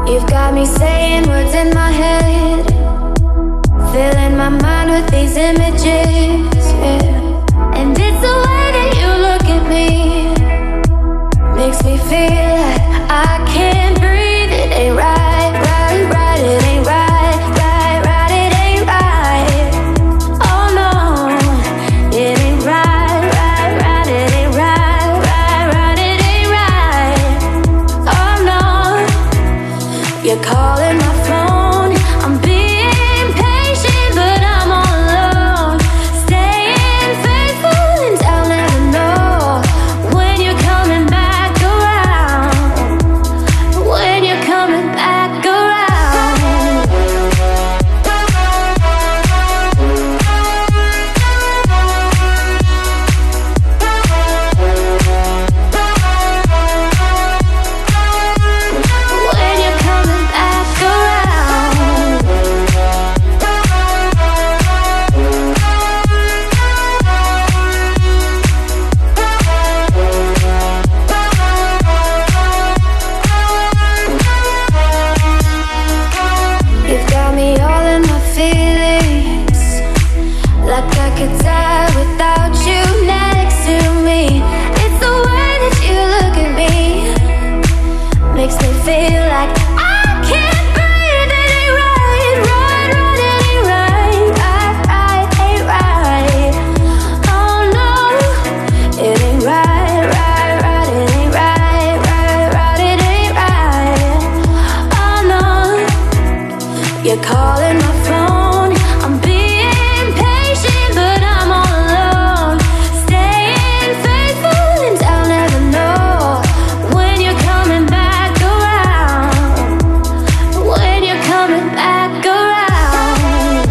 You've got me saying words in my head, filling my mind with these images, yeah. And it's the way that you look at me, makes me feel like I can't breathe. It ain't right, right, right, it ain't right, right, right, it ain't right. Oh no, it ain't right, right, right, it ain't right, right, right, it ain't right. Oh no, you're calling my phone, I'm being patient, but I'm all alone. Staying faithful and I'll never know when you're coming back around. When you're coming back around. When you're coming back around. You've got me all in my feelings, like I could die without you next to me. It's the way that you look at me, makes me feel like I can't breathe. It ain't right, right, right, it ain't right, right, right, ain't right. Oh no, it ain't right, right, right, it ain't right, right, right, it ain't right. Oh no, you're calling my phone, I'm being patient, but I'm all alone. Staying faithful and I'll never know when you're coming back around. When you're coming back around.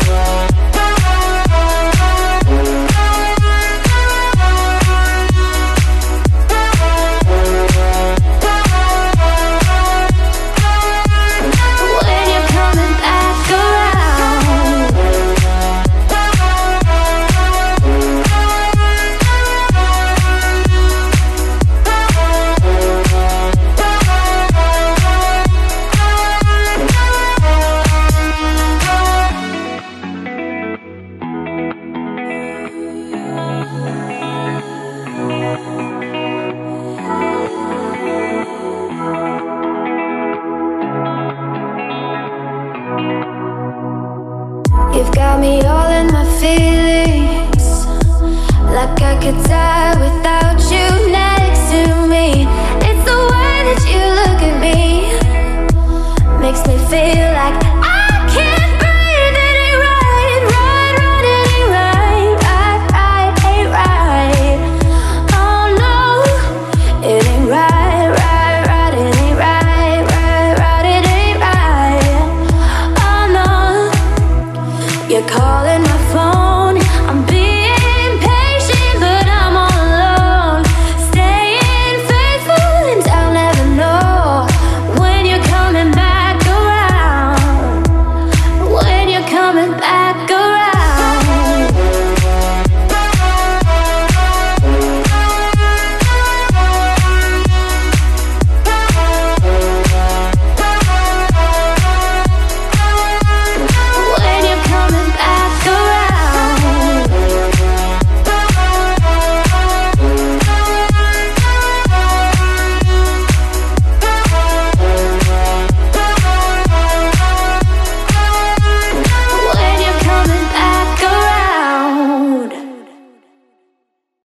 When you're coming back around. You've got me all in my feelings, like I could die without you now.